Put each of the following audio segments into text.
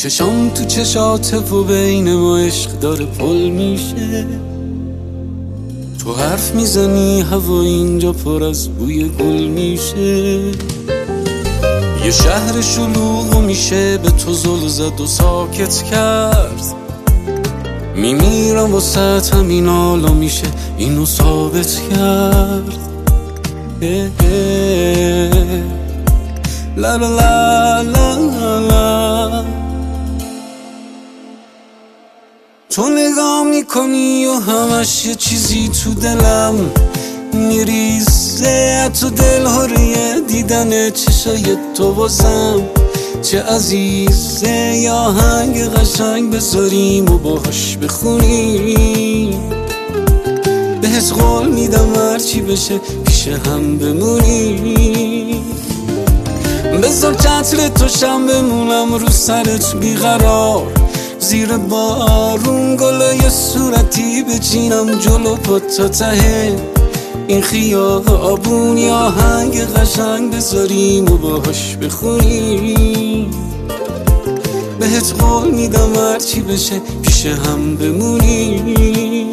چشام تو چشات و بین ما عشق داره پل میشه. تو حرف میزنی هوا اینجا پر از بوی گل میشه. یه شهر شلوغ میشه به تو زل زد و ساکت کرد. میمیرم واسه همین حالا میشه اینو ثابت کرد. لا لا لا لا لا. تو نگاه میکنی و همش یه چیزی تو دلم میریزه. تو دلهوری دیدن چشای تو واسم چه عزیزه. یا آهنگ قشنگ بذاریم و باهاش بخونیم. بهت قول میدم هرچی بشه پیش هم بمونیم. بذار چتر توشم بمونم رو سرت بیقرار. زیر بارون گلای صورتی بچینم جلو پا تا ته این خیابون. یا آهنگ قشنگ بذاریم و باهاش بخونیم. بهت قول میدم هرچی بشه پیش هم بمونیم.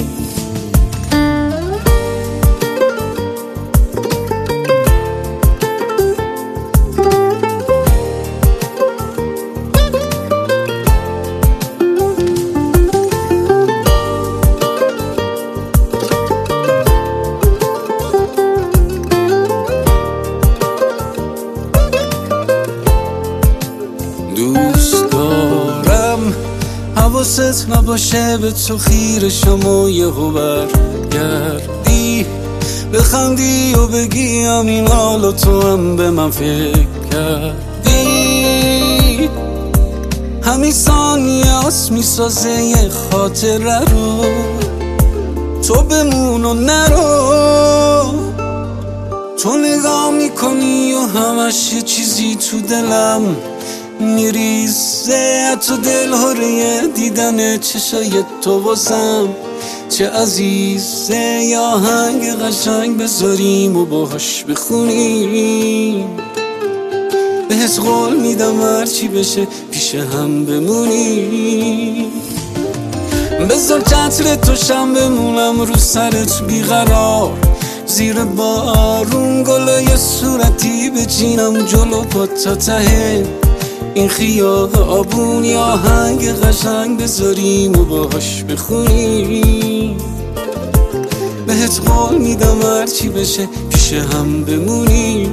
دوست دارم حواست نباشه به تو خیره شما یهو برگردی. بخندی و بگی همین حالا تو هم به من فکر کردی. همین ثانیه هست میسازه یه خاطره رو. تو بمون و نرو. تو نگاه میکنی و همش یه چیزی تو دلم میریزه. تو دلهوری دیدن چشای تو واسم چه عزیزه. یا آهنگ قشنگ بذاریم و باهاش بخونیم. بهت قول میدم هرچی بشه پیش هم بمونیم. بذار چتر توشم بمونم رو سرت بیقرار. زیر بارون گلای صورتی بچینم جلو پا تا ته این خیابون. یا آهنگ قشنگ بذاریم و باهاش بخونیم. بهت قول میدم هرچی بشه پیش هم بمونیم.